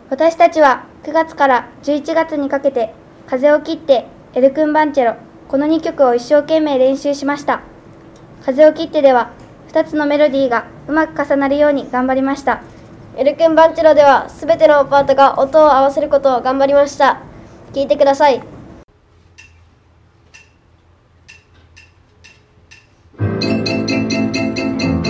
私たちは9月から11月にかけて風を切ってエルクンバンチェロ、この2曲を一生懸命練習しました。風を切ってでは2つのメロディーがうまく重なるように頑張りました。 エルクンバンチェロではすべてのパートが音を合わせることを頑張りました。聴いてください。 「